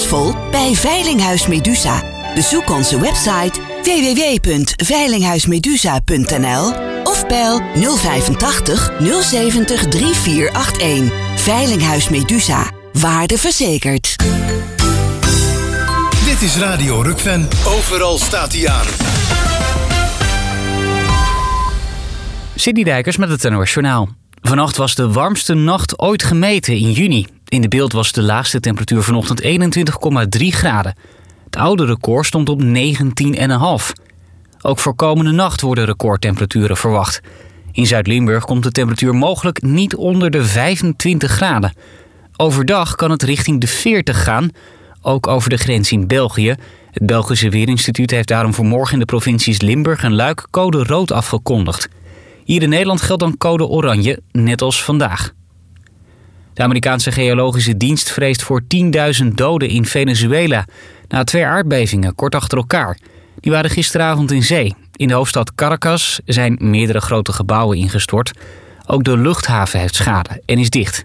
succesvol bij Veilinghuis Medusa. Bezoek onze website www.veilinghuismedusa.nl of bel 085 070 3481. Veilinghuis Medusa. Waarde verzekerd. Dit is Radio Rukven. Overal staat hij aan. Sidney Dijkers met het NOS Journaal. Vannacht was de warmste nacht ooit gemeten in juni. In de beeld was de laagste temperatuur vanochtend 21,3 graden. Het oude record stond op 19,5. Ook voor komende nacht worden recordtemperaturen verwacht. In Zuid-Limburg komt de temperatuur mogelijk niet onder de 25 graden. Overdag kan het richting de 40 gaan, ook over de grens in België. Het Belgische Weerinstituut heeft daarom voor morgen in de provincies Limburg en Luik code rood afgekondigd. Hier in Nederland geldt dan code oranje, net als vandaag. De Amerikaanse Geologische Dienst vreest voor 10.000 doden in Venezuela na 2 aardbevingen kort achter elkaar. Die waren gisteravond in zee. In de hoofdstad Caracas zijn meerdere grote gebouwen ingestort. Ook de luchthaven heeft schade en is dicht.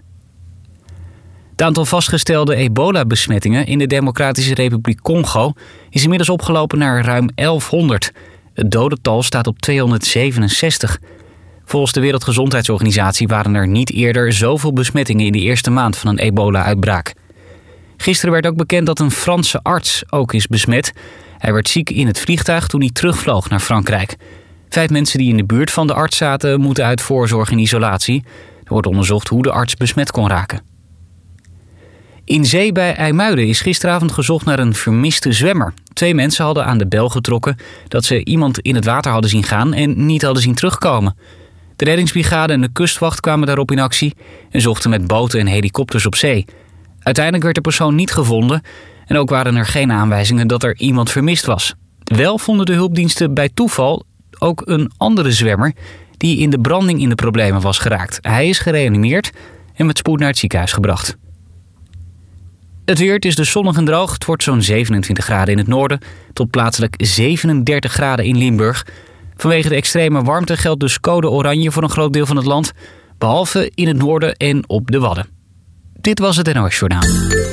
Het aantal vastgestelde ebola-besmettingen in de Democratische Republiek Congo is inmiddels opgelopen naar ruim 1100. Het dodental staat op 267. Volgens de Wereldgezondheidsorganisatie waren er niet eerder zoveel besmettingen in de eerste maand van een ebola-uitbraak. Gisteren werd ook bekend dat een Franse arts ook is besmet. Hij werd ziek in het vliegtuig toen hij terugvloog naar Frankrijk. 5 mensen die in de buurt van de arts zaten moeten uit voorzorg in isolatie. Er wordt onderzocht hoe de arts besmet kon raken. In zee bij IJmuiden is gisteravond gezocht naar een vermiste zwemmer. 2 mensen hadden aan de bel getrokken dat ze iemand in het water hadden zien gaan en niet hadden zien terugkomen. De reddingsbrigade en de kustwacht kwamen daarop in actie en zochten met boten en helikopters op zee. Uiteindelijk werd de persoon niet gevonden en ook waren er geen aanwijzingen dat er iemand vermist was. Wel vonden de hulpdiensten bij toeval ook een andere zwemmer die in de branding in de problemen was geraakt. Hij is gereanimeerd en met spoed naar het ziekenhuis gebracht. Het weer, het is dus zonnig en droog. Het wordt zo'n 27 graden in het noorden tot plaatselijk 37 graden in Limburg. Vanwege de extreme warmte geldt dus code oranje voor een groot deel van het land, behalve in het noorden en op de Wadden. Dit was het NOS Journaal.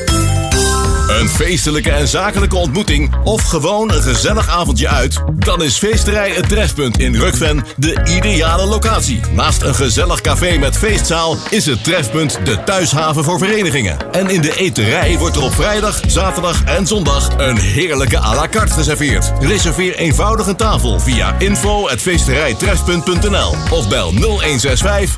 Een feestelijke en zakelijke ontmoeting of gewoon een gezellig avondje uit? Dan is Feesterij Het Trefpunt in Rukven de ideale locatie. Naast een gezellig café met feestzaal is het Trefpunt de thuishaven voor verenigingen. En in de eterij wordt er op vrijdag, zaterdag en zondag een heerlijke à la carte geserveerd. Reserveer eenvoudig een tafel via info@feesterijtrefpunt.nl of bel 0165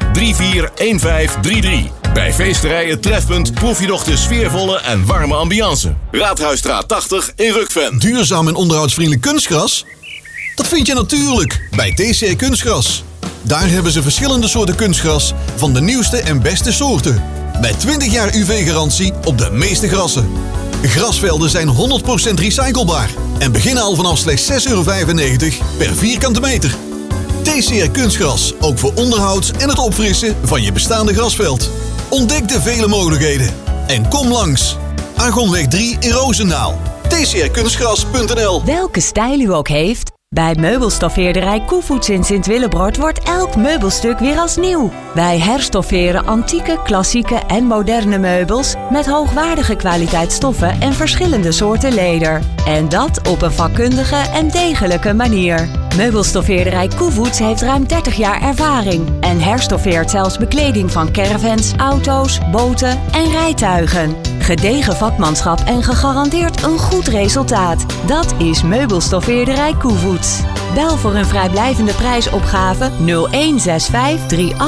341533. Bij Feesterij Het Trefpunt proef je nog de sfeervolle en warme ambiance. Raadhuisstraat 80 in Rukven. Duurzaam en onderhoudsvriendelijk kunstgras? Dat vind je natuurlijk bij TCR Kunstgras. Daar hebben ze verschillende soorten kunstgras van de nieuwste en beste soorten. Met 20 jaar UV-garantie op de meeste grassen. Grasvelden zijn 100% recyclebaar en beginnen al vanaf slechts €6,95 per vierkante meter. TCR Kunstgras, ook voor onderhoud en het opfrissen van je bestaande grasveld. Ontdek de vele mogelijkheden en kom langs. Argonweg 3 in Roosendaal. tcrkunstgras.nl. Welke stijl u ook heeft, bij meubelstoffeerderij Koevoets in Sint-Willebroord wordt elk meubelstuk weer als nieuw. Wij herstofferen antieke, klassieke en moderne meubels met hoogwaardige kwaliteitsstoffen en verschillende soorten leder. En dat op een vakkundige en degelijke manier. Meubelstoffeerderij Koevoets heeft ruim 30 jaar ervaring en herstoffeert zelfs bekleding van caravans, auto's, boten en rijtuigen. Gedegen vakmanschap en gegarandeerd een goed resultaat. Dat is Meubelstoffeerderij Koevoets. Bel voor een vrijblijvende prijsopgave 0165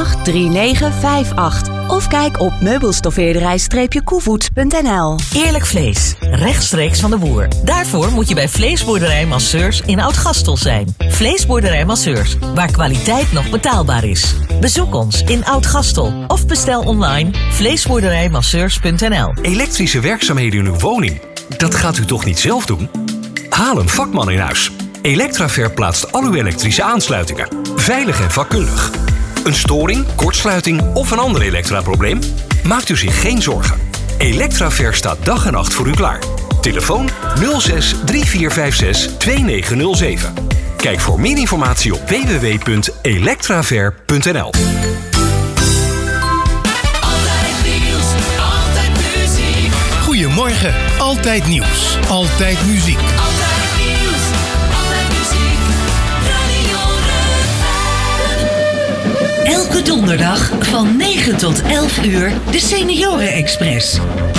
383958 of kijk op meubelstoffeerderij-koevoets.nl. Eerlijk vlees, rechtstreeks van de boer. Daarvoor moet je bij Vleesboerderij Masseurs in Oud-Gastel zijn. Vleesboerderij Masseurs, waar kwaliteit nog betaalbaar is. Bezoek ons in Oud-Gastel of bestel online vleesboerderijmasseurs.nl. Elektrische werkzaamheden in uw woning, dat gaat u toch niet zelf doen? Haal een vakman in huis. Electraver plaatst al uw elektrische aansluitingen. Veilig en vakkundig. Een storing, kortsluiting of een ander elektraprobleem? Maakt u zich geen zorgen. Electraver staat dag en nacht voor u klaar. Telefoon 06 3456 2907. Kijk voor meer informatie op www.electraver.nl. Goedemorgen, Altijd nieuws. Altijd muziek. Altijd nieuws. Altijd muziek. Radio Rugven. Elke donderdag van 9 tot 11 uur de Senioren Express.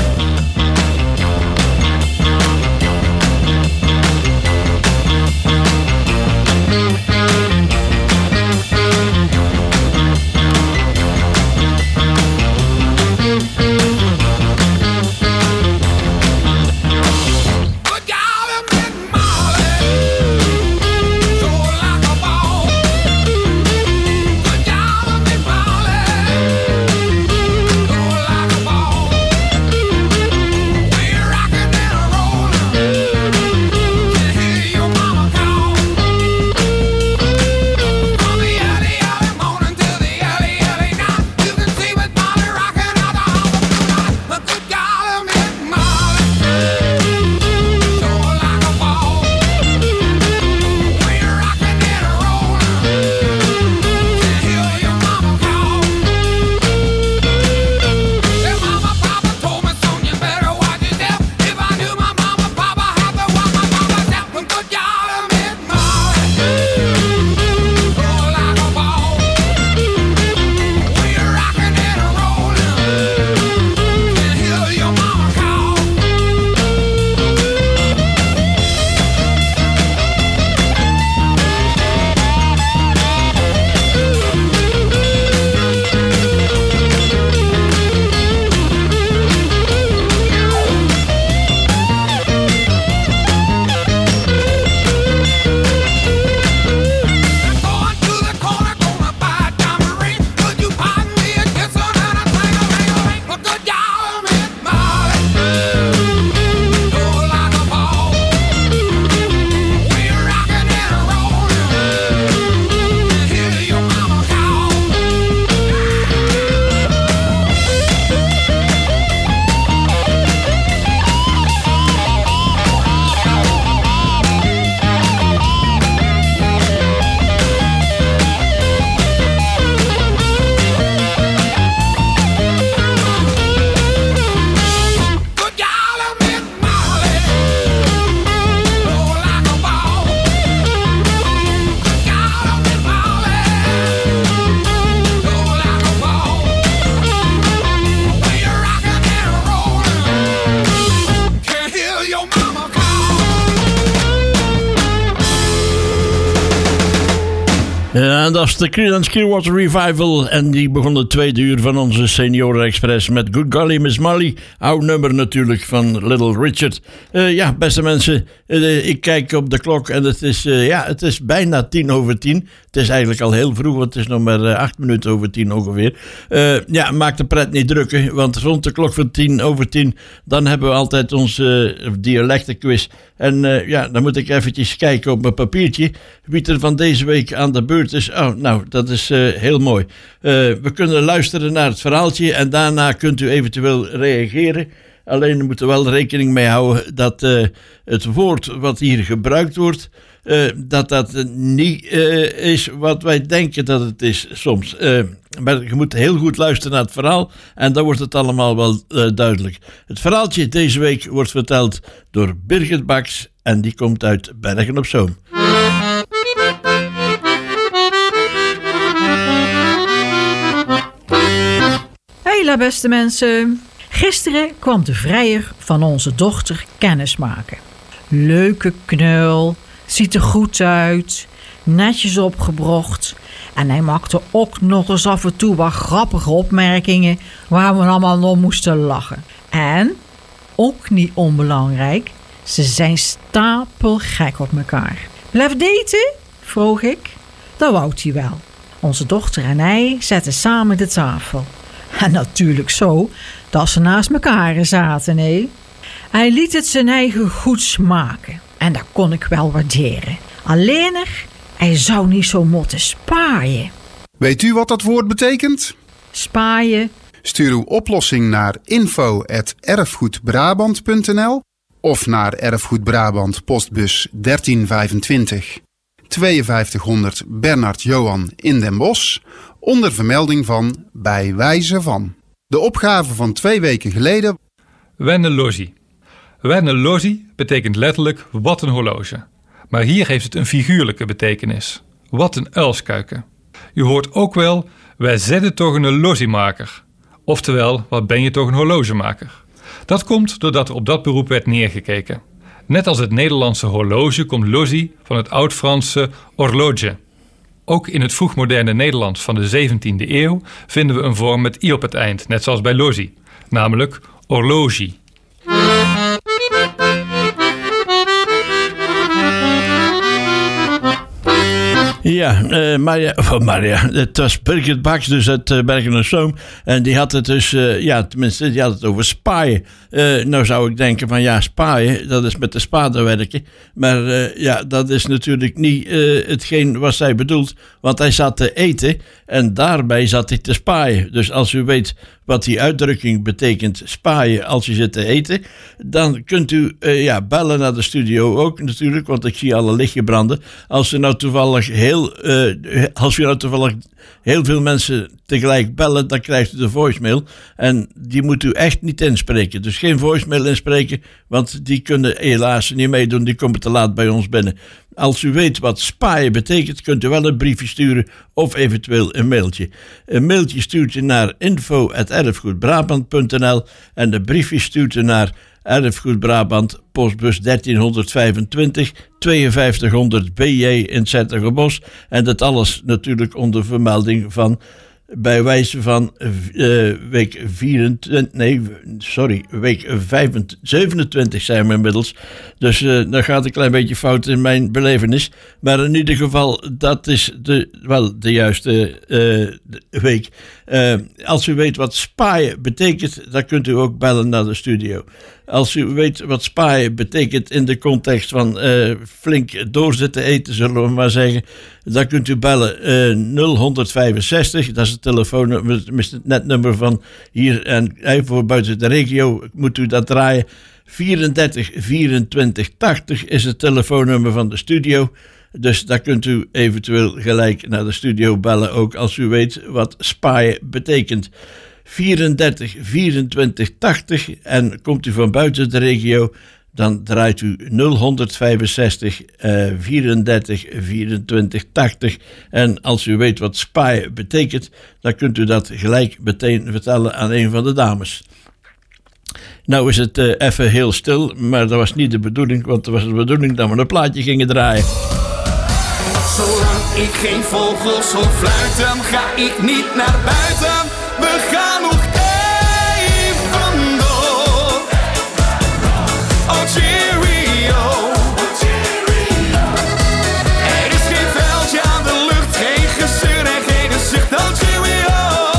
Ja, dat is de Creedence Clearwater Revival. En die begon de tweede uur van onze Senioren Express met Good Golly Miss Molly. Oud nummer natuurlijk van Little Richard. Ja, beste mensen, ik kijk op de klok en het is bijna 10 over 10. Het is eigenlijk al heel vroeg, want het is nog maar 8 minuten over 10 ongeveer. Ja, maak de pret niet drukken, want rond de klok van 10 over 10... dan hebben we altijd onze dialectenquiz. En ja, dan moet ik eventjes kijken op mijn papiertje wie er van deze week aan de beurt is. Oh, nou, dat is heel mooi. We kunnen luisteren naar het verhaaltje en daarna kunt u eventueel reageren. Alleen we moeten wel rekening mee houden dat het woord wat hier gebruikt wordt, dat niet is wat wij denken dat het is soms. Maar je moet heel goed luisteren naar het verhaal en dan wordt het allemaal wel duidelijk. Het verhaaltje deze week wordt verteld door Birgit Baks en die komt uit Bergen op Zoom. Hela beste mensen. Gisteren kwam de vrijer van onze dochter kennismaken. Leuke knul, ziet er goed uit, netjes opgebrocht. En hij maakte ook nog eens af en toe wat grappige opmerkingen waar we allemaal om moesten lachen. En, ook niet onbelangrijk, ze zijn stapelgek op elkaar. Blijf daten? Vroeg ik. Dat wou hij wel. Onze dochter en hij zetten samen de tafel. En natuurlijk zo dat ze naast elkaar zaten, hè. Hij liet het zijn eigen goed smaken. En dat kon ik wel waarderen. Alleen hij zou niet zo moeten spaaien. Weet u wat dat woord betekent? Spaaien. Stuur uw oplossing naar info@erfgoedbrabant.nl of naar Erfgoed Brabant postbus 1325 5200 Bernard Johan in Den Bosch onder vermelding van bij wijze van. De opgave van 2 weken geleden. Wennelogie. Wernology betekent letterlijk wat een horloge. Maar hier heeft het een figuurlijke betekenis. Wat een uilskuiken. U hoort ook wel, wij zetten toch een horlogemaker. Oftewel, wat ben je toch een horlogemaker? Dat komt doordat er op dat beroep werd neergekeken. Net als het Nederlandse horloge komt logie van het oud-Franse horloge. Ook in het vroegmoderne Nederlands van de 17e eeuw vinden we een vorm met i op het eind, net zoals bij logie, namelijk horlogie. Ja, Maria, het was Birgit Baks, dus uit Bergen op Zoom. En die had het dus, tenminste, die had het over spaaien. Nou zou ik denken van ja, spaaien, dat is met de spade werken. Maar dat is natuurlijk niet hetgeen wat zij bedoelt. Want hij zat te eten en daarbij zat hij te spaaien. Dus als u weet wat die uitdrukking betekent, spaaien als je zit te eten, dan kunt u bellen naar de studio ook natuurlijk, want ik zie alle lichtjes branden. Als u nou toevallig heel veel mensen tegelijk bellen, dan krijgt u de voicemail. En die moet u echt niet inspreken. Dus geen voicemail inspreken, want die kunnen helaas niet meedoen. Die komen te laat bij ons binnen. Als u weet wat spaaien betekent, kunt u wel een briefje sturen of eventueel een mailtje. Een mailtje stuurt u naar info@erfgoedbrabant.nl en de briefje stuurt u naar Erfgoed Brabant, postbus 1325 5200 BJ in '70 en dat alles natuurlijk onder vermelding van bij wijze van week 27 zijn we inmiddels. Dus dan gaat een klein beetje fout in mijn belevenis. Maar in ieder geval, dat is de juiste week. Als u weet wat spaaien betekent, dan kunt u ook bellen naar de studio. Als u weet wat spaaien betekent in de context van flink doorzitten eten, zullen we maar zeggen, dan kunt u bellen 0165, dat is het telefoonnummer, het netnummer van hier en voor buiten de regio moet u dat draaien. 34 24 80 is het telefoonnummer van de studio. Dus daar kunt u eventueel gelijk naar de studio bellen, ook als u weet wat spaaien betekent. 34 24 80 en komt u van buiten de regio, dan draait u 0165 34 24 80. En als u weet wat spaaien betekent, dan kunt u dat gelijk meteen vertellen aan een van de dames. Nou is het even heel stil, maar dat was niet de bedoeling, want het was de bedoeling dat we een plaatje gingen draaien. Zolang ik geen vogels hoor fluiten, ga ik niet naar buiten. We gaan nog even door. Oh cheerio. Er is geen veldje aan de lucht, geen gezeur en geen zucht. Oh cheerio.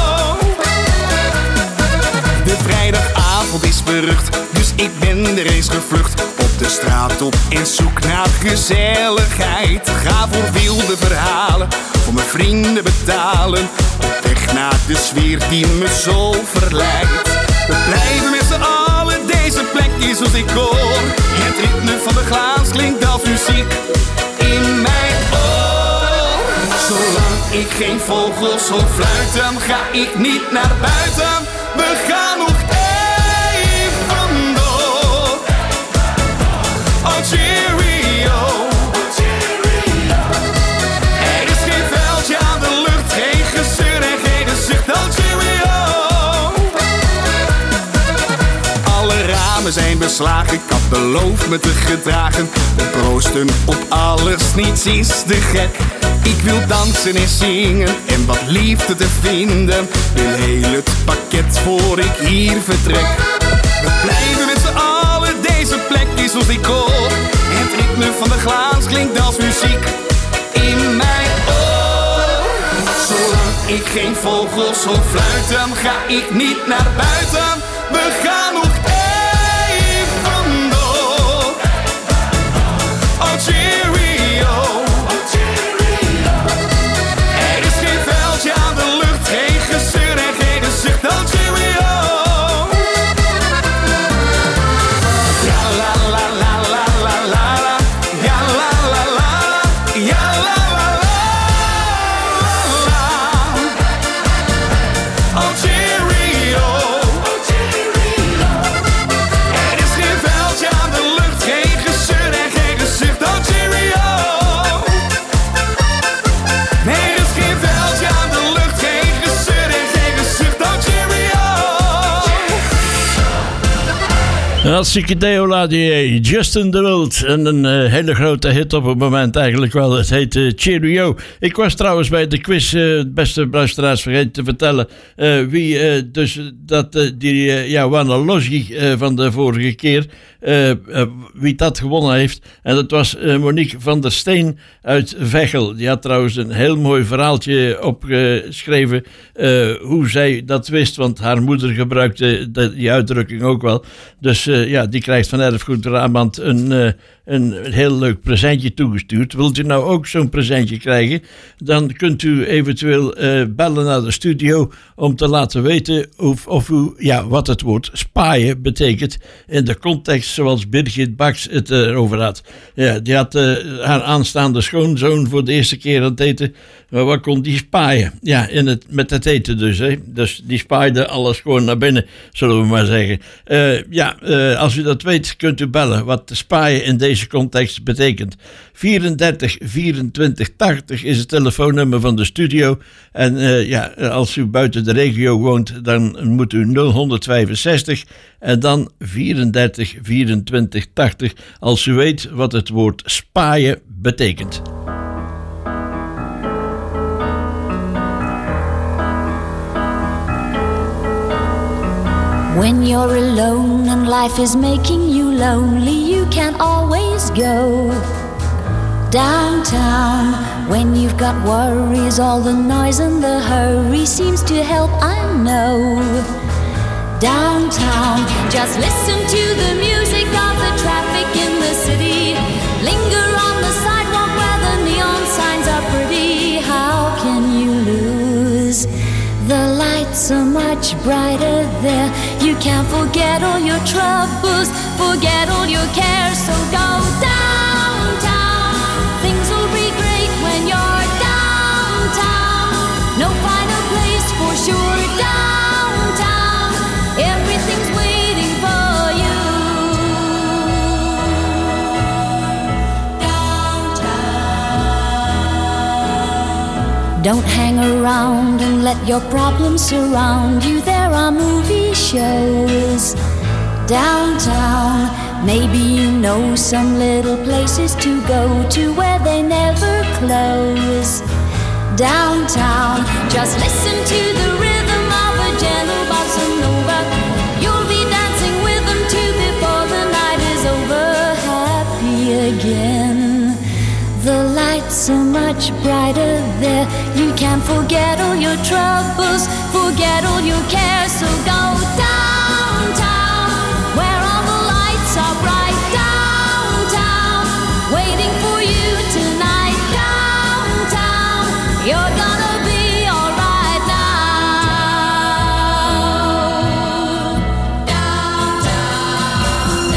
De vrijdagavond is berucht, dus ik ben er eens gevlucht. Op de straat op en zoek naar gezelligheid. Ga voor wilde verhalen, voor mijn vrienden betalen. Op weg naar de sfeer die me zo verleidt. We blijven met z'n allen, deze plek is als ik hoor. Het ritme van de glaas klinkt als muziek in mijn oor. Zolang ik geen vogels hoor fluiten, ga ik niet naar buiten. We gaan nog even door. Oh cheerio. Er is geen veldje aan de lucht, geen gezeur en geen zucht. Oh cheerio. Alle ramen zijn beslagen, ik had beloofd me te gedragen. We proosten op alles, niets is te gek. Ik wil dansen en zingen en wat liefde te vinden. Wil heel het pakket voor ik hier vertrek. We blijven met z'n allen, deze plek is als ik hoor. Het ritme van de glaas klinkt als muziek in mijn oor. Zolang ik geen vogels hoor fluiten, ga ik niet naar buiten. We gaan nog even door. Oh cheerio. Er is geen veldje aan de lucht, geen gezeur en geen zucht. Oh cheerio. Ja la la la la la la la. Ja la la la la. Ja la la la la. Oh cheerio. Hartstikke Deola, die Justin DeWilt. En een hele grote hit op het moment eigenlijk wel. Het heet Cheerio. Ik was trouwens bij de quiz, beste luisteraars, vergeten te vertellen wie dus die Wanna Logie van de vorige keer, wie dat gewonnen heeft. En dat was Monique van der Steen uit Veghel. Die had trouwens een heel mooi verhaaltje opgeschreven hoe zij dat wist, want haar moeder gebruikte die uitdrukking ook wel. Dus die krijgt van Erfgoed Brabant een heel leuk presentje toegestuurd. Wilt u nou ook zo'n presentje krijgen? Dan kunt u eventueel bellen naar de studio om te laten weten of u wat het woord spaaien betekent in de context zoals Birgit Baks het erover had. Ja, die had haar aanstaande schoonzoon voor de eerste keer aan het eten. Maar wat kon die spaaien? Ja, met het eten dus. Hè. Dus die spaaide alles gewoon naar binnen, zullen we maar zeggen. Als u dat weet, kunt u bellen wat spaaien in deze context betekent. 34 24 80 is het telefoonnummer van de studio. En als u buiten de regio woont, dan moet u 0165 en dan 34 24 80 als u weet wat het woord spaaien betekent. When you're alone and life is making you lonely, you can always go downtown. When you've got worries, all the noise and the hurry seems to help, I know. Downtown, just listen to the music of the traffic in the city. Linger on the sidewalk where the neon signs are pretty. How can you lose? The lights are much brighter there. You can't forget all your troubles, forget all your cares. So go downtown. Things will be great when you're downtown. No finer place for sure. Downtown, everything's waiting for you. Downtown. Don't hang around and let your problems surround you. There are movie shows downtown. Maybe you know some little places to go to where they never close. Downtown, just listen to the rhythm of a gentle bossa nova. You'll be dancing with them too before the night is over. Happy again. The lights are much brighter there. You can't forget all your troubles, forget all your cares. So go downtown, where all the lights are bright. Downtown, waiting for you tonight. Downtown, you're gonna be alright now. Downtown,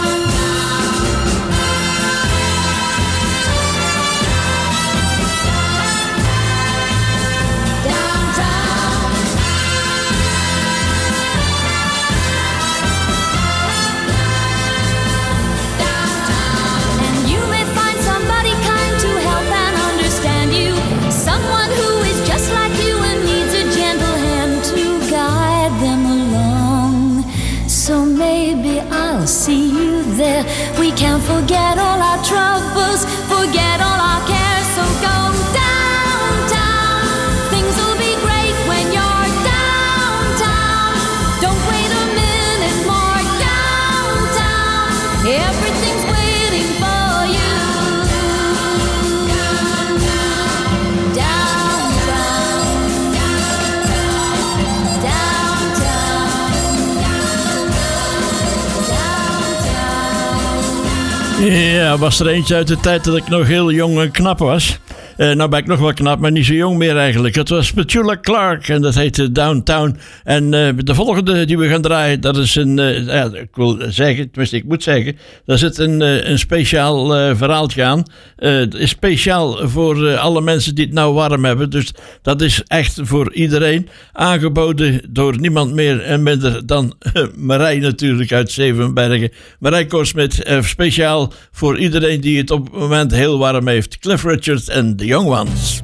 I'll see you there. We can't forget all our troubles, forget all our cares. So go downtown. Things will be great when you're downtown. Don't wait a minute more. Downtown, everything's waiting for you. Ja, was er eentje uit de tijd dat ik nog heel jong en knap was. Nou ben ik nog wel knap, maar niet zo jong meer eigenlijk. Het was Petula Clark en dat heette Downtown. En de volgende die we gaan draaien, dat is een... ik wil zeggen, tenminste ik moet zeggen... daar zit een speciaal verhaaltje aan. Het is speciaal voor alle mensen die het nou warm hebben. Dus dat is echt voor iedereen. Aangeboden door niemand meer en minder dan Marij natuurlijk uit Zevenbergen. Marij Korsmit, speciaal voor iedereen die het op het moment heel warm heeft. Cliff Richard en The Young Ones.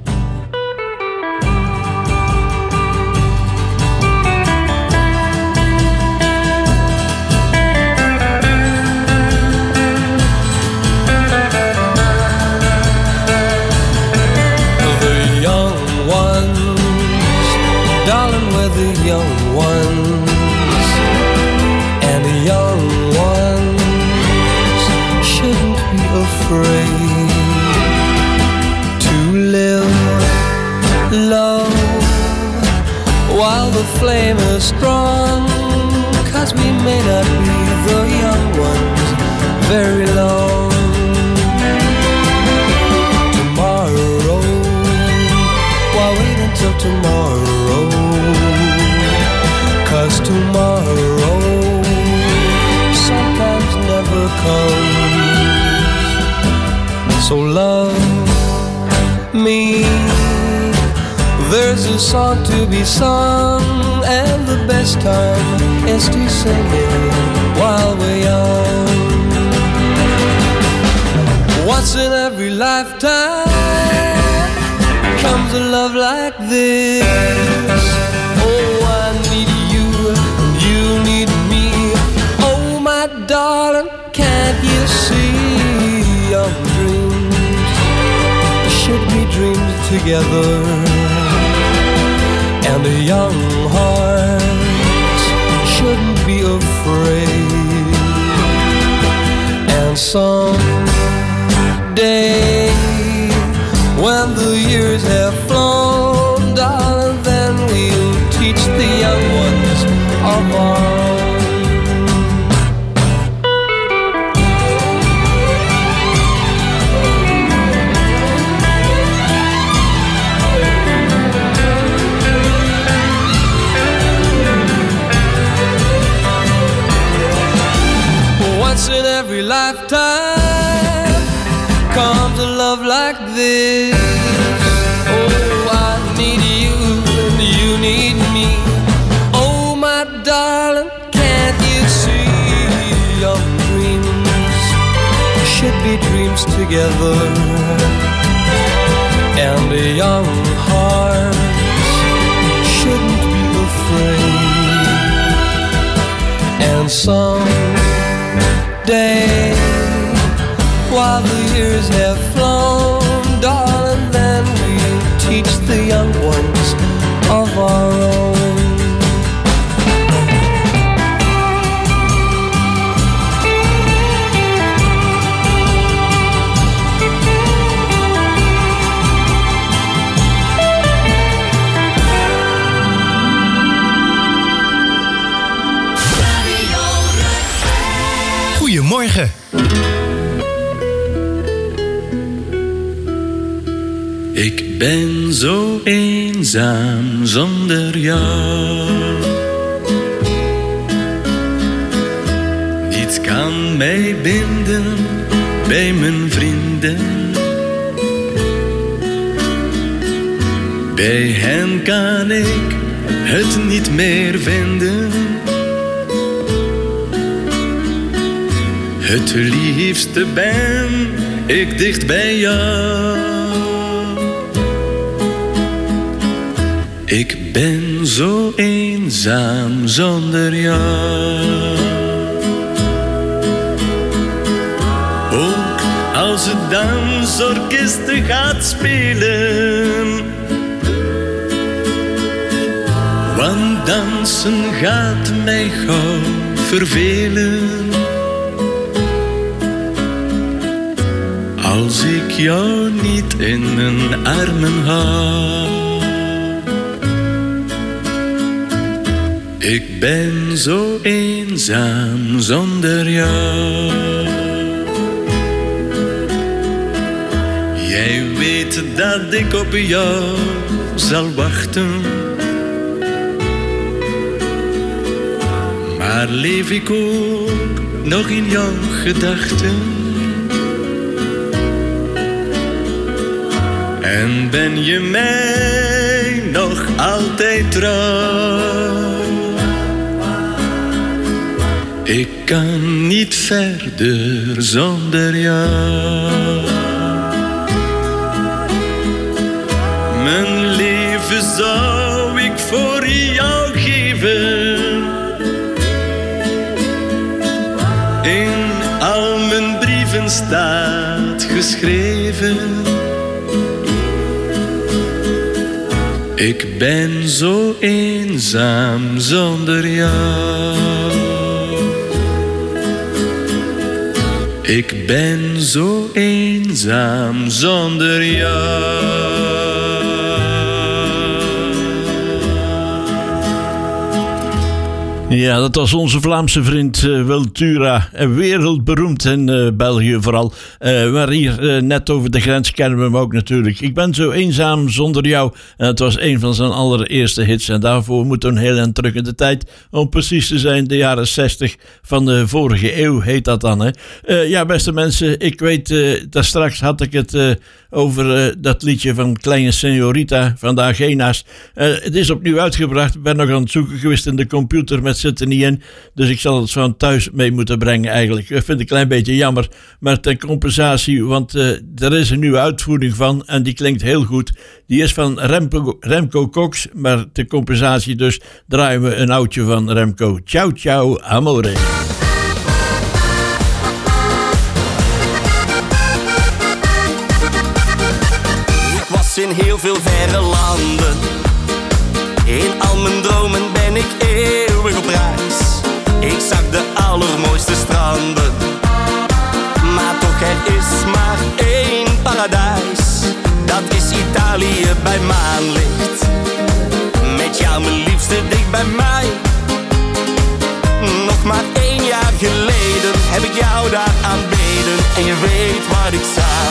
afraid to live low while the flame is strong, 'cause we may not be the young ones very long. Tomorrow, why wait until tomorrow? 'Cause tomorrow sometimes never comes. So love me, there's a song to be sung, and the best time is to sing it while we're young. Once in every lifetime comes a love like this. Oh, I need you, you need me. Oh, my darling, can't you see young dreams should be dreams together, and a young heart shouldn't be afraid. And someday, when the years have flown, darling, then we'll teach the young ones of our own. Once in every lifetime comes a love like this. Oh, I need you and you need me. Oh, my darling, can't you see young dreams should be dreams together, and a young heart shouldn't be afraid. And someday, while the years have flown, darling, then we'll teach the young ones of our own. Goedemorgen. Ik ben zo eenzaam zonder jou. Niets kan mij binden bij mijn vrienden. Bij hen kan ik het niet meer vinden. Het liefste ben ik dicht bij jou. Ik ben zo eenzaam zonder jou. Ook als het dansorkest gaat spelen, want dansen gaat mij gauw vervelen. Als ik jou niet in mijn armen hou. Ik ben zo eenzaam zonder jou. Jij weet dat ik op jou zal wachten. Maar leef ik ook nog in jouw gedachten? En ben je mij nog altijd trouw? Ik kan niet verder zonder jou. Mijn leven zou ik voor jou geven. In al mijn brieven staat geschreven. Ik ben zo eenzaam zonder jou. Ik ben zo eenzaam zonder jou. Ja, dat was onze Vlaamse vriend Wiltura. Wereldberoemd in België vooral. Maar hier net over de grens kennen we hem ook natuurlijk. Ik ben zo eenzaam zonder jou. En het was een van zijn allereerste hits. En daarvoor moet een heel eind terug in de tijd. Om precies te zijn, de jaren 60 van de vorige eeuw heet dat dan. Hè? Ja, beste mensen, ik weet, daar straks had ik het over dat liedje van Kleine Señorita van de Agena's. Het is opnieuw uitgebracht. Ik ben nog aan het zoeken geweest in de computer, met zit er niet in. Dus ik zal het van thuis mee moeten brengen eigenlijk. Dat vind ik een klein beetje jammer. Maar ten compensatie, want er is een nieuwe uitvoering van en die klinkt heel goed. Die is van Remco Cox, maar ten compensatie dus draaien we een oudje van Remco. Ciao, ciao, amore. In heel veel verre landen. In al mijn dromen ben ik eeuwig op reis. Ik zag de allermooiste stranden. Maar toch, er is maar één paradijs. Dat is Italië bij maanlicht. Met jou mijn liefste dicht bij mij. Nog maar 1 jaar geleden heb ik jou daar aanbeden. En je weet wat ik zei.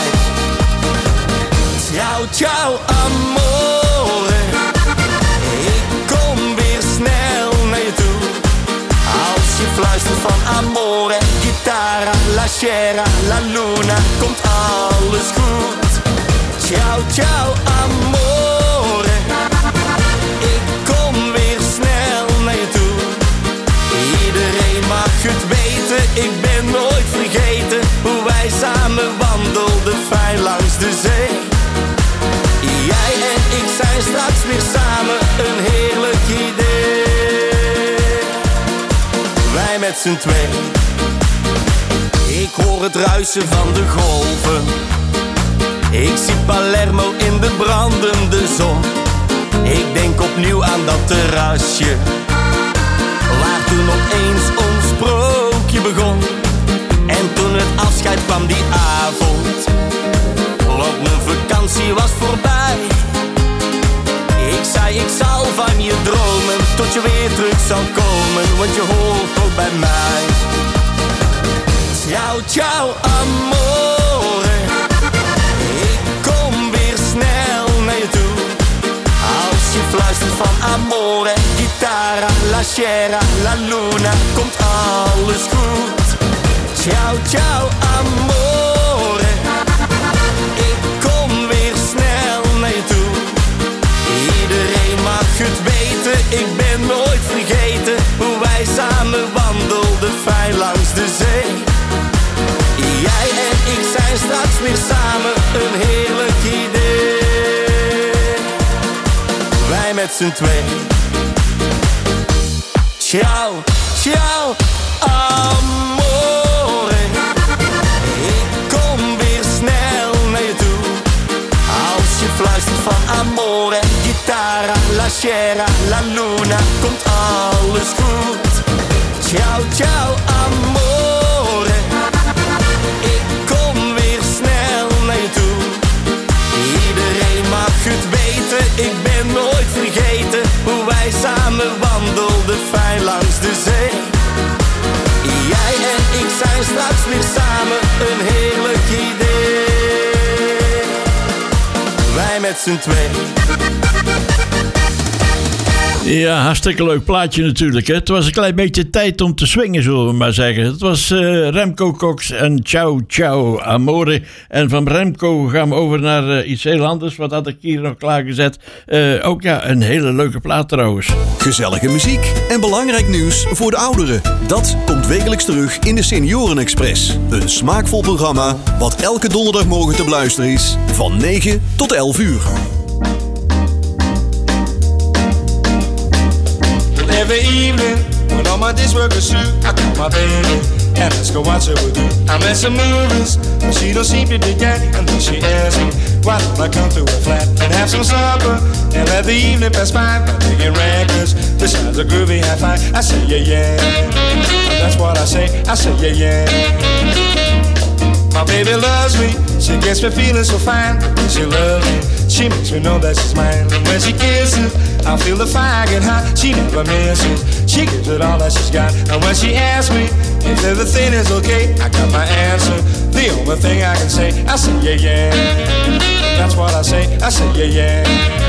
Ciao, ciao, amore. Ik kom weer snel naar je toe. Als je fluistert van amore, chitarra, la sera, la luna, komt alles goed. Ciao, ciao, amore. Ik kom weer snel naar je toe. Iedereen mag het weten, ik ben nooit vergeten hoe wij samen wandelden fijn langs de zee. Jij en ik zijn straks weer samen, een heerlijk idee. Wij met z'n twee. Ik hoor het ruisen van de golven. Ik zie Palermo in de brandende zon. Ik denk opnieuw aan dat terrasje, waar toen opeens ons sprookje begon. En toen het afscheid kwam die avond, want mijn vakantie was voorbij. Ik zei ik zal van je dromen, tot je weer terug zal komen, want je hoort ook bij mij. Ciao, ciao, amore. Ik kom weer snel naar je toe. Als je fluistert van amore, chitarra, la sera, la luna, komt alles goed. Ciao, ciao, amore. Ik kom weer snel naar je toe. Iedereen mag het weten, ik ben nooit vergeten hoe wij samen wandelden fijn langs de zee. Jij en ik zijn straks weer samen, een heerlijk idee. Wij met z'n twee. Ciao, ciao, amore. Ik kom weer snel naar je toe. Als je fluistert van amore, chitarra, la sera, la luna, komt alles goed. Ciao, ciao, amore. Ik kom weer snel naar je toe. Iedereen mag het weten, ik ben nooit vergeten hoe wij samen wandelden fijn langs de zee. Jij en ik zijn straks weer samen, een heerlijk idee. Wij met z'n twee. Ja, hartstikke leuk plaatje natuurlijk. Hè. Het was een klein beetje tijd om te swingen, zullen we maar zeggen. Het was Remco Cox en Ciao Ciao Amore. En van Remco gaan we over naar iets heel anders. Wat had ik hier nog klaargezet? Ook ja, een hele leuke plaat trouwens. Gezellige muziek en belangrijk nieuws voor de ouderen. Dat komt wekelijks terug in de Senioren Express. Een smaakvol programma wat elke donderdagmorgen te beluisteren is van 9 tot 11 uur. Every evening, when all my days work is through, I call my baby and let's go watch her with you. I met some movies, but she don't seem to dig that. And then she asks me, why don't I come to her flat and have some supper and let the evening pass by digging records. Besides a groovy high-fi, I say yeah, yeah. And that's what I say yeah, yeah. baby loves me, she gets me feeling so fine. When she loves me, she makes me know that she's mine. And when she kisses, I feel the fire get hot. She never misses, she gives it all that she's got. And when she asks me if everything is okay, I got my answer. The only thing I can say, I say yeah, yeah. That's what I say yeah, yeah.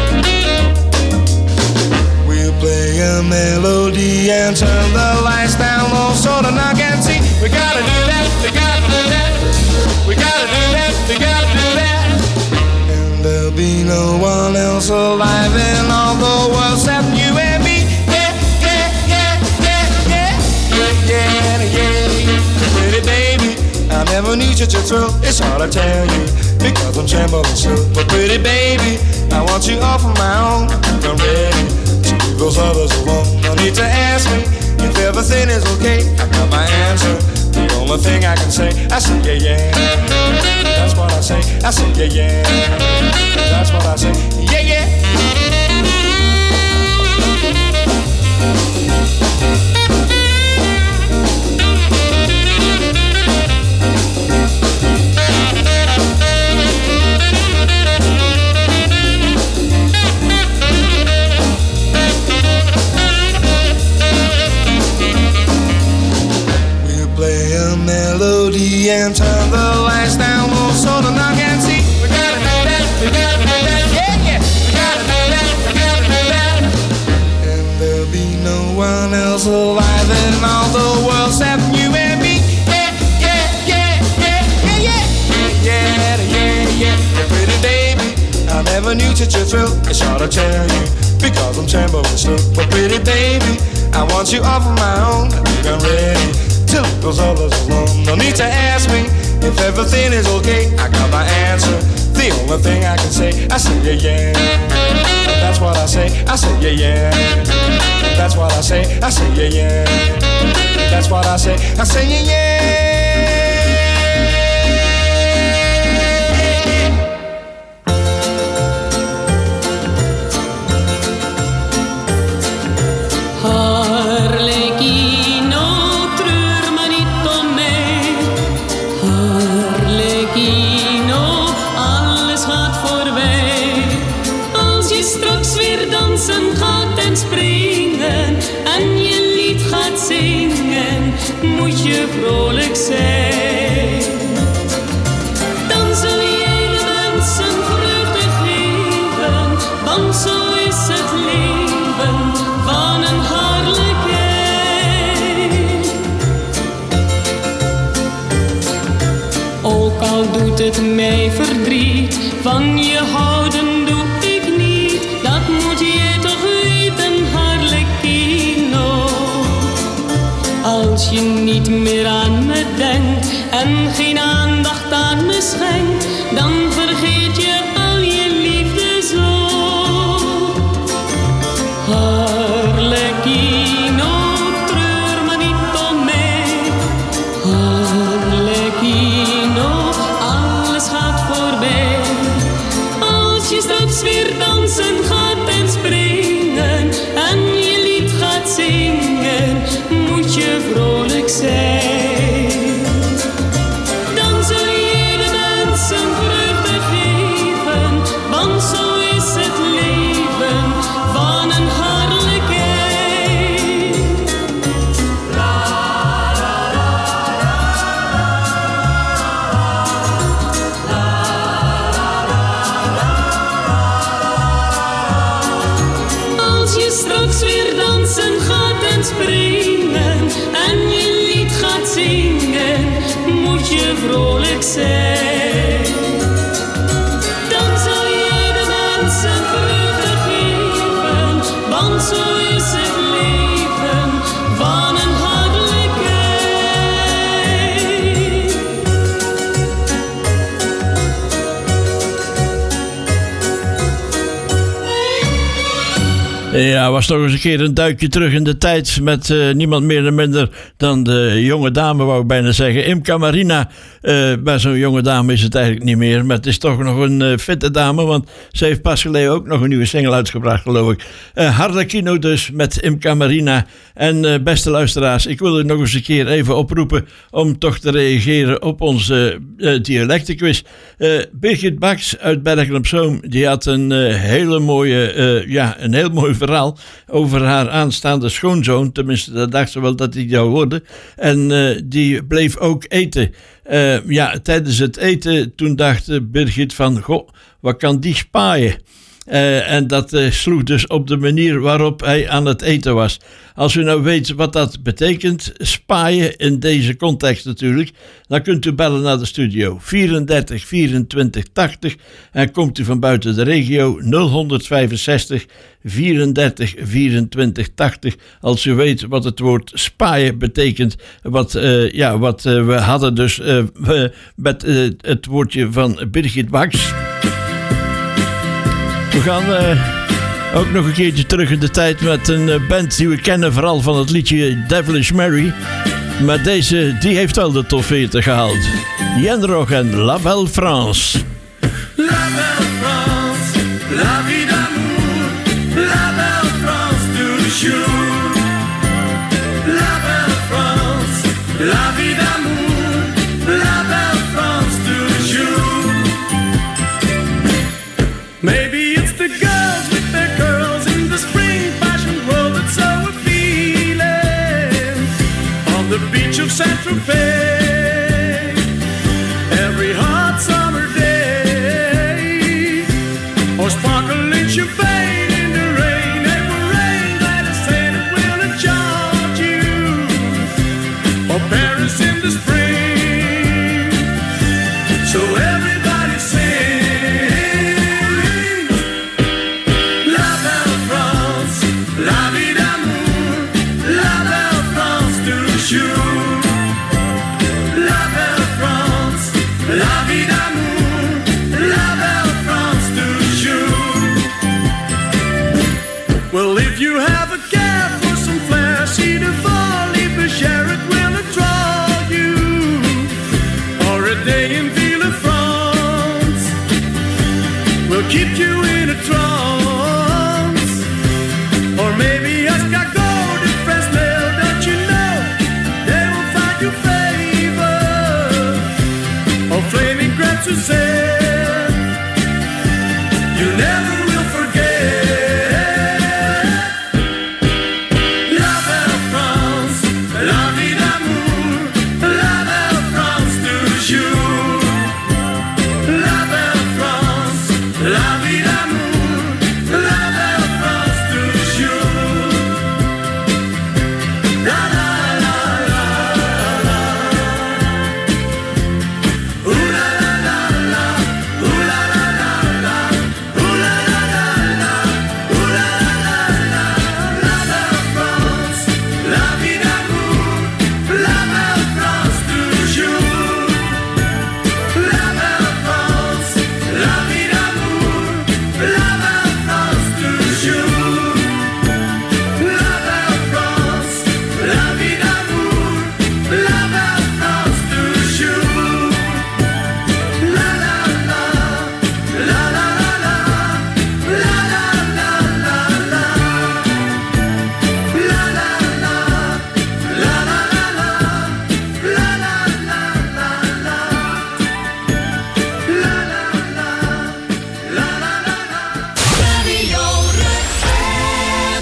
We'll play a melody and turn the lights down low so that I can see. We gotta do that, we gotta do that. We gotta do that, we gotta do that. And there'll be no one else alive in all the world except you and me. Yeah, yeah, yeah, yeah, yeah, yeah, yeah, yeah. Pretty baby, I never knew such a thrill. It's hard to tell you because I'm trembling still. But pretty baby, I want you all for my own. I'm ready to leave those others alone. No need to ask me if everything is okay. I got my answer. The only thing I can say, I say yeah, yeah. That's what I say yeah, yeah. That's what I say, yeah, yeah. Melody and turn the lights down low so that I can see. We gotta do that, we gotta do that, yeah, yeah. We gotta do that, we gotta do that. And there'll be no one else alive in all the world except you and me. Yeah, yeah, yeah, yeah, yeah, yeah, yeah, yeah, yeah. Pretty baby, I never knew such a thrill. It's hard to tell you because I'm trembling still. But pretty baby, I want you all for my own. I think I'm ready till it goes others alone. No need to ask me if everything is okay. I got my answer. The only thing I can say, I say yeah, yeah. That's what I say yeah, yeah. That's what I say yeah, yeah. That's what I say yeah, yeah. Moet je vrolijk zijn, dan zul jij de mensen vreugde geven, want zo is het leven van een harlekijn. Ook al doet het mij verdriet, van je houden doe ik niet, dat moet je toch weten, harlekino. Als je niet meer aan me denkt en geen aandacht aan me schenkt, dan vergeet je al je liefde zo. Harlekino, treur maar niet om mij. Harlekino, alles gaat voorbij. Als je straks weer dansen gaat en springen en je lied gaat zingen, moet je vrolijk zijn. Dan zul je de mensen vreugde geven, want zo is het leven van een harlekijn. Als je straks weer dansen gaat en springen en je lied gaat zingen, moet je vrolijk zijn. Dan zal je de mensen vreugde geven, want zo is het leven van een harlekijn. Ja, was toch eens een keer een duikje terug in de tijd met niemand meer en minder dan de jonge dame, wou ik bijna zeggen. Imca Marina. Maar zo'n jonge dame is het eigenlijk niet meer. Maar het is toch nog een fitte dame, want ze heeft pas geleden ook nog een nieuwe single uitgebracht, geloof ik. Harlequino dus, met Imca Marina. En beste luisteraars, ik wil u nog eens een keer even oproepen om toch te reageren op onze dialectenquiz. Birgit Baks uit Bergen op Zoom, die had een hele mooie, een heel mooi verhaal over haar aanstaande schoonzoon. Tenminste, dat dacht ze wel dat hij zou worden. En die bleef ook eten. Tijdens het eten, toen dacht Birgit van, goh, wat kan die spaaien? En dat sloeg dus op de manier waarop hij aan het eten was. Als u nou weet wat dat betekent, spaaien in deze context natuurlijk, dan kunt u bellen naar de studio 34 24 80 en komt u van buiten de regio 0165 34 24 80 als u weet wat het woord spaaien betekent. Wat we hadden dus met het woordje van Birgit Baks. We gaan ook nog een keertje terug in de tijd met een band die we kennen, vooral van het liedje Devilish Mary. Maar deze, die heeft wel de top 40 gehaald. Jenrog en La Belle France. La Belle France, la vie d'amour, la Belle France tous les jours. La Belle France, la vie d'amour, la Belle France tous les jours. Maybe it's the girls with their curls in the spring fashion world that's so appealing. On the beach of Saint-Tropez, every hot summer day, or sparkling champagne in the rain, it will rain that is saying it will not charge you, or Paris in the spring, so everybody sing. La Belle France, la vie d'amour, la Belle France toujours. La Belle France, la vie d'amour, la Belle France toujours. Well, if you have a care for some flair, see the folie, but share it will draw you. Or a day in Ville-de-France will keep you in a trance. Or maybe escargot de Fresnel, don't you know they will find you favor. Or flaming Grand Suzanne, you never will forget. La Belle France, la vie d'amour, la Belle France toujours. La Belle France, la vie d'amour, la Belle France toujours. La la la la la. Ooh la la la la. Ooh la la la la. Ooh la la la la. Ooh la la la la. La Belle France, la vie d'amour, la Belle France toujours. La Belle France, la vie d'amour, la Belle France toujours. La Belle France, la vie d'amour, la Belle France toujours. La la la, la la la la, la la la la la. La la la, la la la la, la la la la la. La la la, la la la la. Radio Rukven.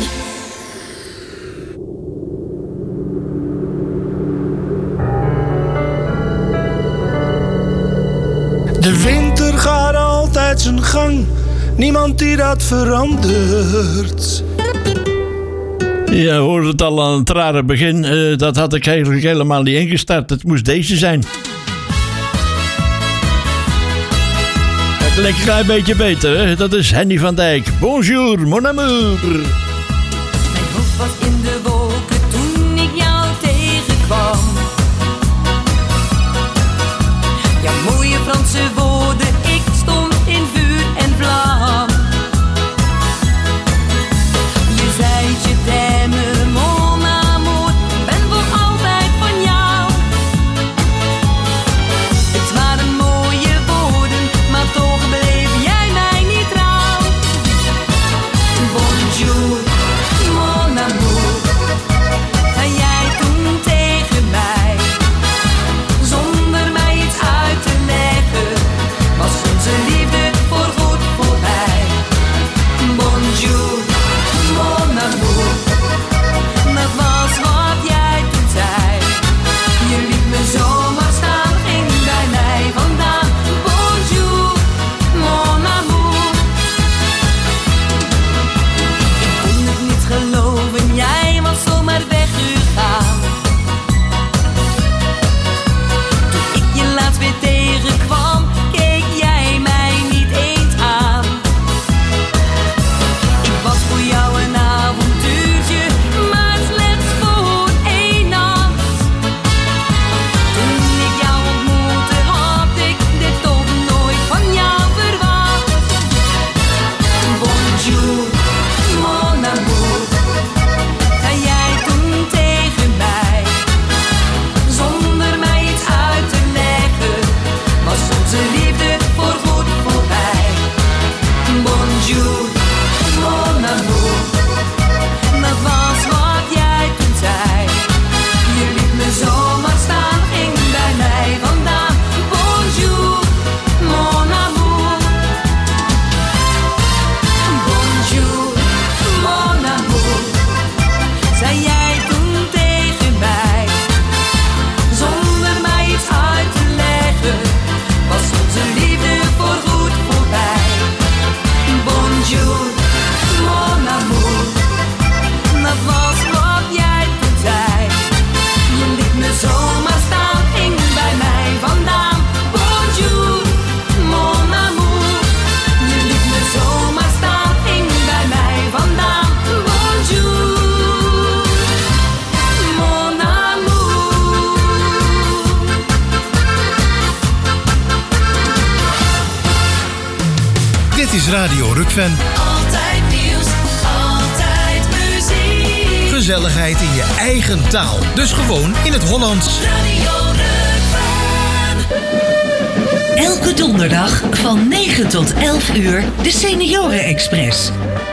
De winter gaat altijd zijn gang, niemand die dat verandert. Ja, hoorde het al aan het rare begin. Dat had ik eigenlijk helemaal niet ingestart. Het moest deze zijn. Dat klinkt een klein beetje beter, hè? Dat is Henny van Dijk. Bonjour, mon amour. Mijn hoofd was in de wolken toen ik jou tegenkwam. Jouw mooie Franse woorden, ik stond in vuur en vlam. Je is Radio Rukven. Altijd nieuws, altijd muziek. Gezelligheid in je eigen taal. Dus gewoon in het Hollands. Radio Rukven. Elke donderdag van 9 tot 11 uur de Senioren Express.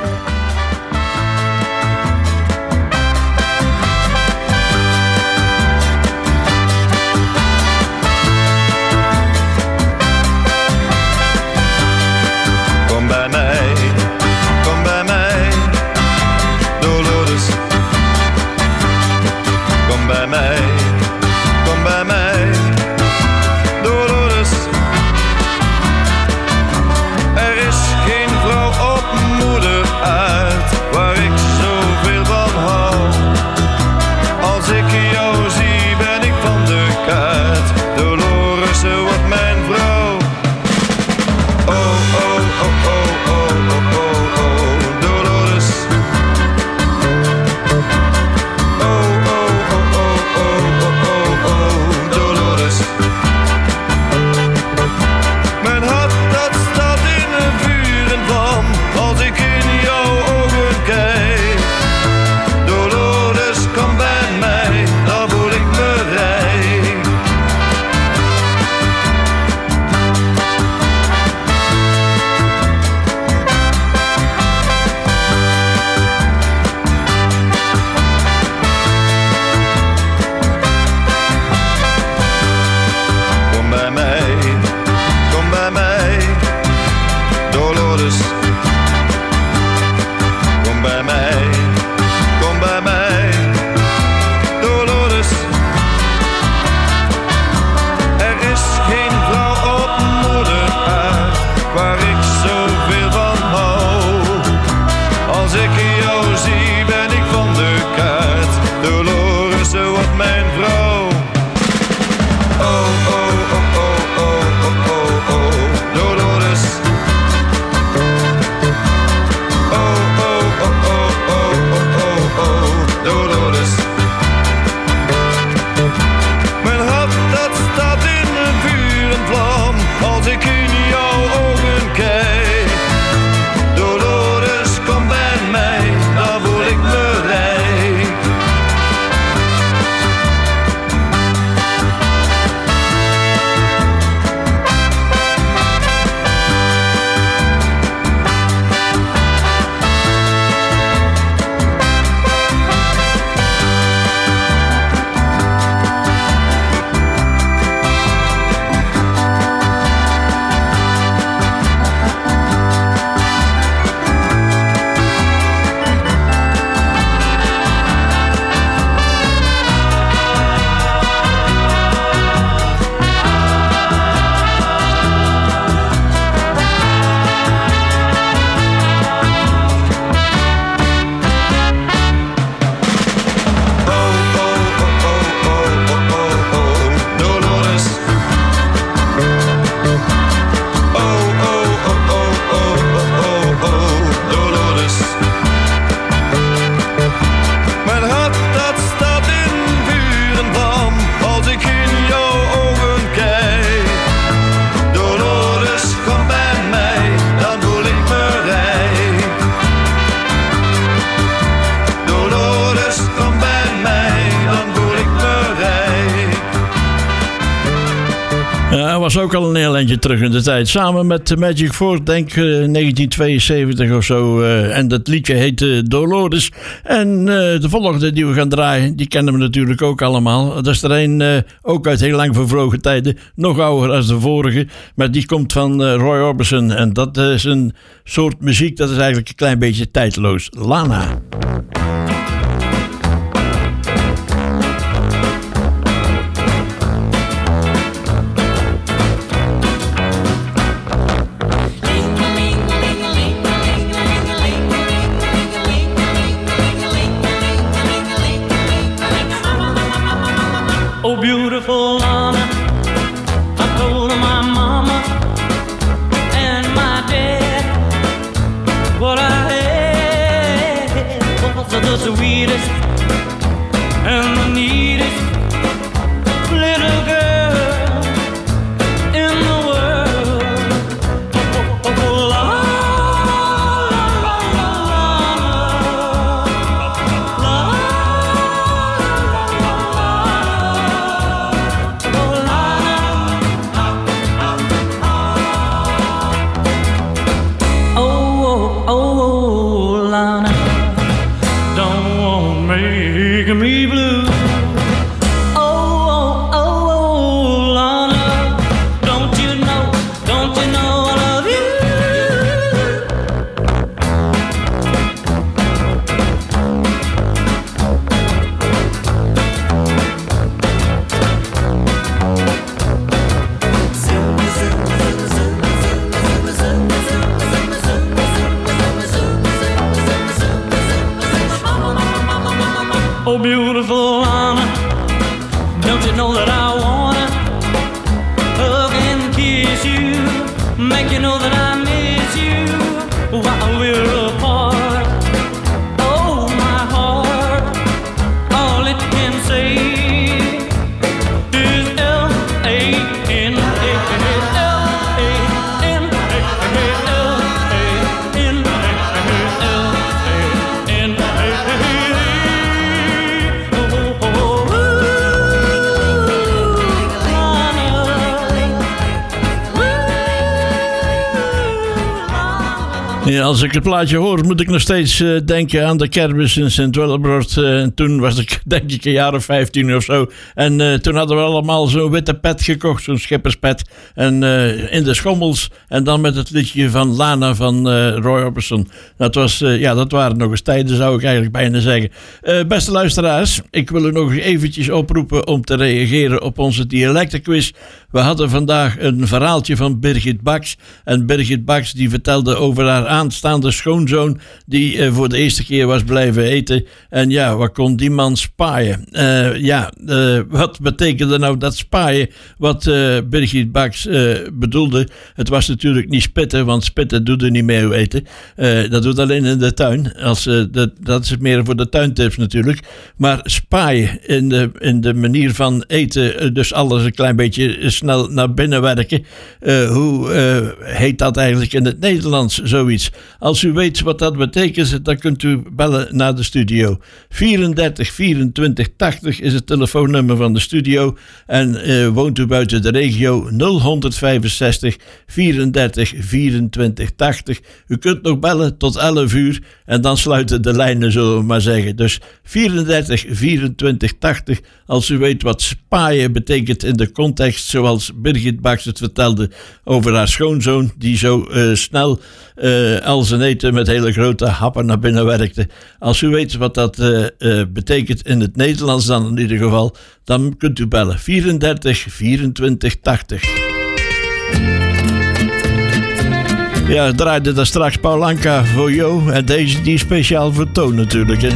Kom bij mij, Dolores. Kom bij mij, Dolores. Er is geen vrouw op moeder uit waar ik zoveel van hou. Als ik jou zie ben ik van de kaart. Dolores wordt mijn vrouw. Oh, oh, oh, oh, oh, oh, oh, oh, Dolores. Oh, oh, oh, oh, oh, oh, oh, oh, Dolores. Mijn hart dat staat in een vuur en vlam als ik in jouw ogen kijk. Dolores, kom bij mij, dan voel ik me rijk. Kom bij mij, Dolores. Kom bij mij, Dolores. Er is geen vrouw op moeder uit waar ik zoveel van hou. Als ik jou zie ben ik van de kaart. Dolores wordt mijn vrouw. Oh, oh, oh, oh, oh, oh, oh, oh, Dolores. Oh, oh, oh, oh, oh, oh, oh, oh, Dolores. Mijn hart dat staat in een vuur en vlam als ik in jouw ogen kijk. Dolores, kom bij mij, dan voel ik me rijk. Was ook al een heel eindje terug in de tijd. Samen met Magic Force, denk 1972 of zo. En dat liedje heet Dolores. En de volgende die we gaan draaien, die kennen we natuurlijk ook allemaal. Dat is er een, ook uit heel lang vervlogen tijden. Nog ouder als de vorige. Maar die komt van Roy Orbison. En dat is een soort muziek, dat is eigenlijk een klein beetje tijdloos. Lana. Oh, beautiful Lana, I told my mama and my dad what I had was the sweetest and the neatest little girl in the world. Oh, Lana. Oh, beautiful Lana, don't you know that I wanna hug and kiss you, make you know that I miss you while we're apart. Oh, my heart, all it can say is L-A-N-A-L-A-N-A-L-A-N. Ja, als ik het plaatje hoor, moet ik nog steeds denken aan de kermis in Sint-Willebrord. Toen was ik denk ik een jaar of 15 of zo. En toen hadden we allemaal zo'n witte pet gekocht, zo'n schipperspet. En in de schommels. En dan met het liedje van Lana van Roy Orbison. Dat waren nog eens tijden, zou ik eigenlijk bijna zeggen. Beste luisteraars, ik wil u nog eventjes oproepen om te reageren op onze dialectenquiz. We hadden vandaag een verhaaltje van Birgit Baks. En Birgit Baks die vertelde over haar aanstaande schoonzoon die voor de eerste keer was blijven eten. En ja, wat kon die man spaaien? Wat betekende nou dat spaaien wat Birgit Baks bedoelde? Het was natuurlijk niet spitten, want spitten doet er niet mee eten. Dat doet alleen in de tuin. Dat is meer voor de tuintips natuurlijk. Maar spaaien in de manier van eten, dus alles een klein beetje snel naar binnen werken. Hoe heet dat eigenlijk in het Nederlands? Zoiets. Als u weet wat dat betekent, dan kunt u bellen naar de studio. 34 24 80 is het telefoonnummer van de studio. En woont u buiten de regio 0165 34 24 80. U kunt nog bellen tot 11 uur en dan sluiten de lijnen, zullen we maar zeggen. Dus 34 24 80 als u weet wat spaaien betekent in de context, zoals Birgit Baks het vertelde over haar schoonzoon die zo snel al zijn eten met hele grote happen naar binnen werkte. Als u weet wat dat betekent in het Nederlands dan in ieder geval, dan kunt u bellen 34 24 80. Ja, draaide daar straks Paul Anka voor jou en deze die speciaal voor Toon natuurlijk, hè.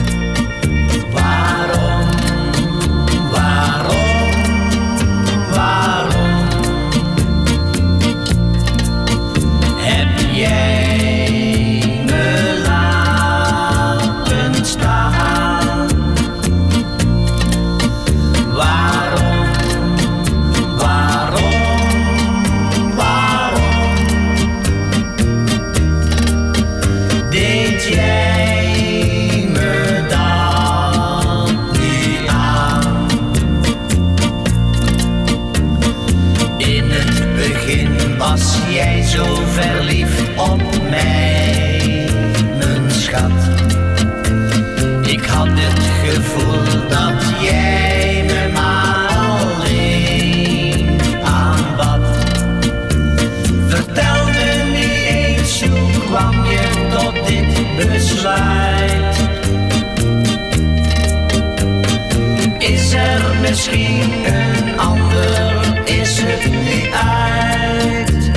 Is er misschien een ander, is het niet uit?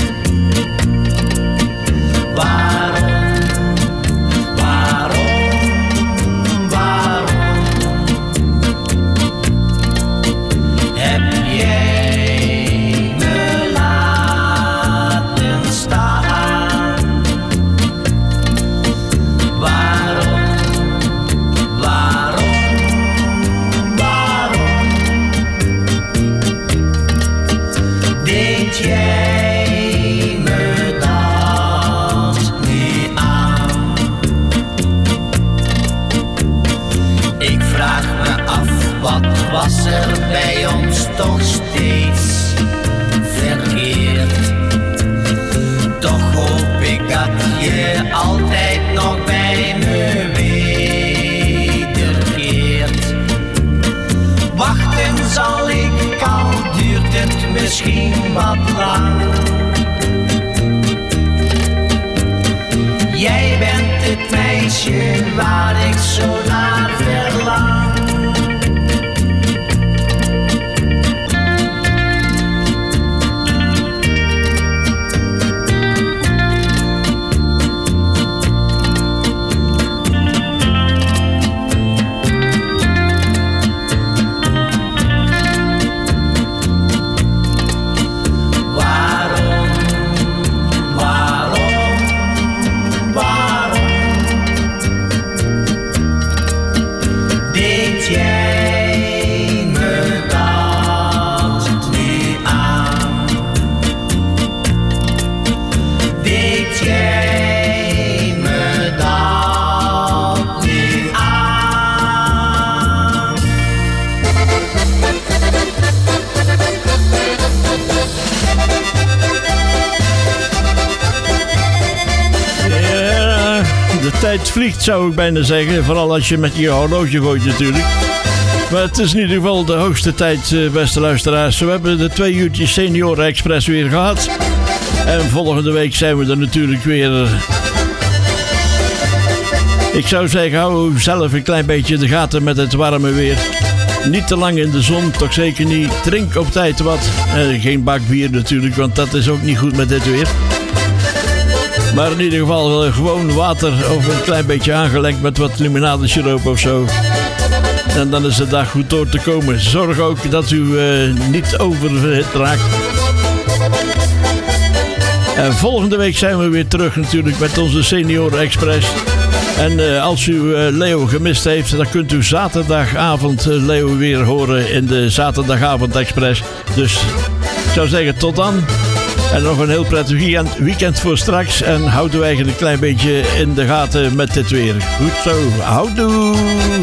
Waarom, heb jij me laten staan? Waarom deed jij me dat niet aan? Ik vraag me af, wat was er bij ons toch steeds verkeerd? Toch hoop ik dat je altijd nog bij me wederkeert. Wachten zal ik, al duurt het misschien wat lang. Jij bent het meisje waar ik zo naar verlang. Tijd vliegt, zou ik bijna zeggen. Vooral als je met je horloge gooit natuurlijk. Maar het is in ieder geval de hoogste tijd, beste luisteraars. We hebben de 2 uurtjes Senioren Express weer gehad. En volgende week zijn we er natuurlijk weer. Ik zou zeggen, hou zelf een klein beetje in de gaten met het warme weer. Niet te lang in de zon, toch zeker niet. Drink op tijd wat. Geen bakbier natuurlijk, want dat is ook niet goed met dit weer. Maar in ieder geval gewoon water of een klein beetje aangelengd met wat limonadesiroop of zo. En dan is de dag goed door te komen. Zorg ook dat u niet overhit raakt. En volgende week zijn we weer terug natuurlijk met onze Senioren Express. En als u Leo gemist heeft, dan kunt u zaterdagavond Leo weer horen in de Zaterdagavond Express. Dus ik zou zeggen tot dan. En nog een heel prettig weekend voor straks. En houd u eigenlijk een klein beetje in de gaten met dit weer. Goed zo, houdoe!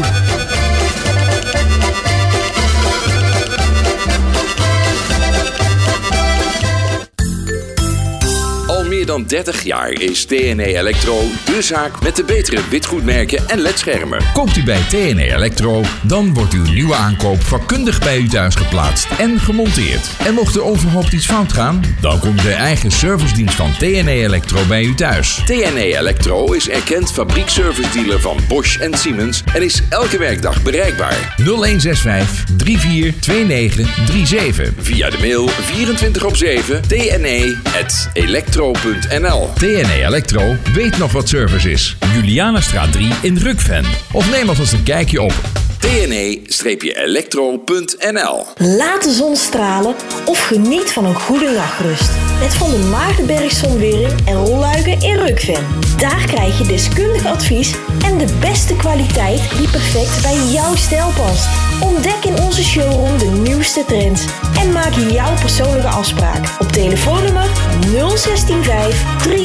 Meer dan 30 jaar is TNE Electro de zaak met de betere witgoedmerken en ledschermen. Koopt u bij TNE Electro, dan wordt uw nieuwe aankoop vakkundig bij u thuis geplaatst en gemonteerd. En mocht er onverhoopt iets fout gaan, dan komt de eigen servicedienst van TNE Electro bij u thuis. TNE Electro is erkend fabriekservice-dealer van Bosch en Siemens en is elke werkdag bereikbaar. 0165 342937. Via de mail 24/7 tne@electro.nl. TNE Electro weet nog wat service is. Julianastraat 3 in Rukven. Of neem alvast een kijkje op tne-electro.nl. Laat de zon stralen of geniet van een goede nachtrust. Met Van der Maartenberg Zonwering en Rolluiken in Rukven. Daar krijg je deskundig advies en de beste kwaliteit die perfect bij jouw stijl past. Ontdek in onze showroom de nieuwste trends en maak jouw persoonlijke afspraak op telefoonnummer 0165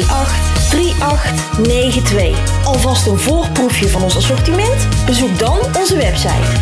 383892. Alvast een voorproefje van ons assortiment? Bezoek dan onze website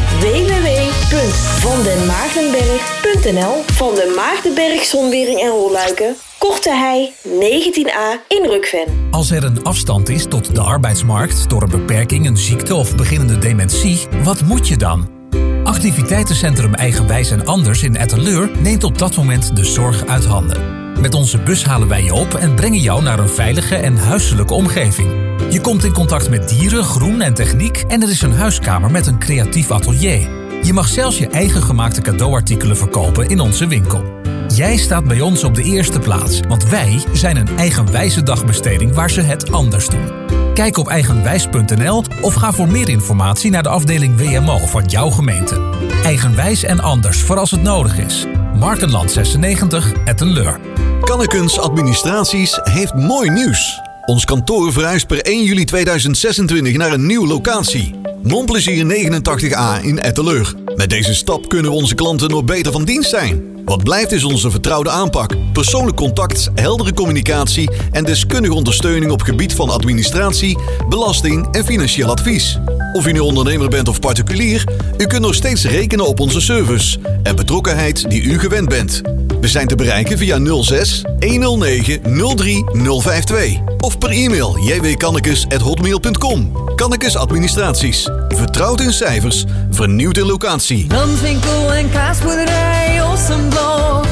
www.vandenmaartenberg.nl. Van den Maartenberg Zonwering en Rolluiken, Korte Hei 19A in Rukven. Als er een afstand is tot de arbeidsmarkt door een beperking, een ziekte of beginnende dementie, wat moet je dan? Activiteitencentrum Eigenwijs en Anders in Etteleur neemt op dat moment de zorg uit handen. Met onze bus halen wij je op en brengen jou naar een veilige en huiselijke omgeving. Je komt in contact met dieren, groen en techniek en er is een huiskamer met een creatief atelier. Je mag zelfs je eigen gemaakte cadeauartikelen verkopen in onze winkel. Jij staat bij ons op de eerste plaats, want wij zijn een eigenwijze dagbesteding waar ze het anders doen. Kijk op eigenwijs.nl of ga voor meer informatie naar de afdeling WMO van jouw gemeente. Eigenwijs en Anders voor als het nodig is. Markenland 96, Etteleur. Kannekens Administraties heeft mooi nieuws. Ons kantoor verhuist per 1 juli 2026 naar een nieuwe locatie. Monplezier 89A in Etteleur. Met deze stap kunnen we onze klanten nog beter van dienst zijn. Wat blijft is onze vertrouwde aanpak, persoonlijk contact, heldere communicatie en deskundige ondersteuning op gebied van administratie, belasting en financieel advies. Of u nu ondernemer bent of particulier, u kunt nog steeds rekenen op onze service en betrokkenheid die u gewend bent. We zijn te bereiken via 06 109 03 052 of per e-mail jwkannekes@hotmail.com. Kannekes Administraties. Vertrouwd in cijfers, vernieuwd in locatie. Landwinkel en kaasboerderij Ossenblok.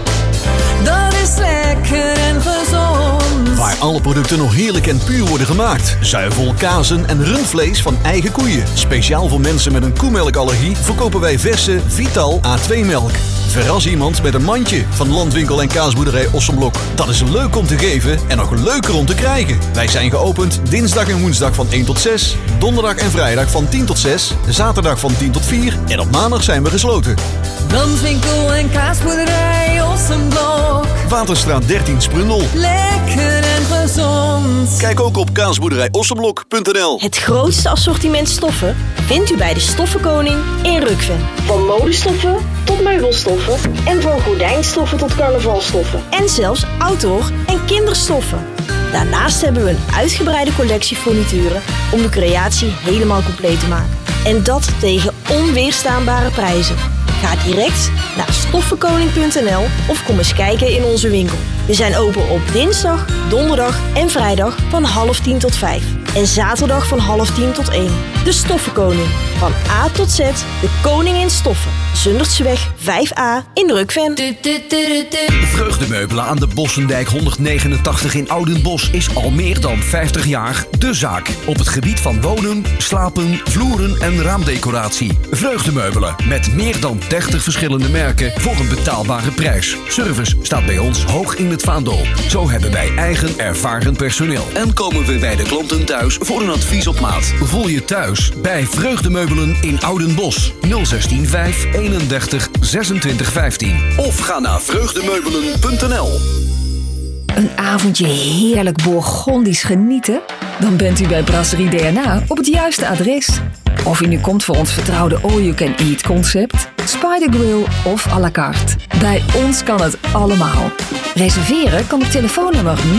Dat is lekker en gezond. Waar alle producten nog heerlijk en puur worden gemaakt. Zuivel, kazen en rundvlees van eigen koeien. Speciaal voor mensen met een koemelkallergie verkopen wij verse Vital A2-melk. Verras iemand met een mandje van Landwinkel en kaasboerderij Ossenblok. Dat is leuk om te geven en nog leuker om te krijgen. Wij zijn geopend dinsdag en woensdag van 1 tot 6, donderdag en vrijdag van 10 tot 6, zaterdag van 10 tot 4 en op maandag zijn we gesloten. Landwinkel en kaasboerderij Ossenblok. Waterstraat 13 Sprundel. Lekker en gezond. Kijk ook op kaasboerderijossenblok.nl. Het grootste assortiment stoffen vindt u bij de Stoffenkoning in Rukven. Van modestoffen tot meubelstoffen en van gordijnstoffen tot carnavalstoffen. En zelfs outdoor- en kinderstoffen. Daarnaast hebben we een uitgebreide collectie furnituren om de creatie helemaal compleet te maken. En dat tegen onweerstaanbare prijzen. Ga direct naar stoffenkoning.nl of kom eens kijken in onze winkel. We zijn open op dinsdag, donderdag en vrijdag van 9:30 tot 5. En zaterdag van 9:30 tot 1. De Stoffenkoning. Van A tot Z, de koning in stoffen. Zundertseweg 5A in Rukven. Vreugdemeubelen aan de Bossendijk 189 in Oudenbosch is al meer dan 50 jaar de zaak. Op het gebied van wonen, slapen, vloeren en raamdecoratie. Vreugdemeubelen met meer dan 30 verschillende merken voor een betaalbare prijs. Service staat bij ons hoog in het vaandel. Zo hebben wij eigen ervaren personeel. En komen we bij de klanten thuis voor een advies op maat. Voel je thuis bij Vreugdemeubelen in Oudenbosch. 016 5 31 26 15. Of ga naar vreugdemeubelen.nl. Een avondje heerlijk Bourgondisch genieten? Dan bent u bij Brasserie DNA op het juiste adres. Of u nu komt voor ons vertrouwde all-you-can-eat concept, Spider Grill of à la carte. Bij ons kan het allemaal. Reserveren kan op telefoonnummer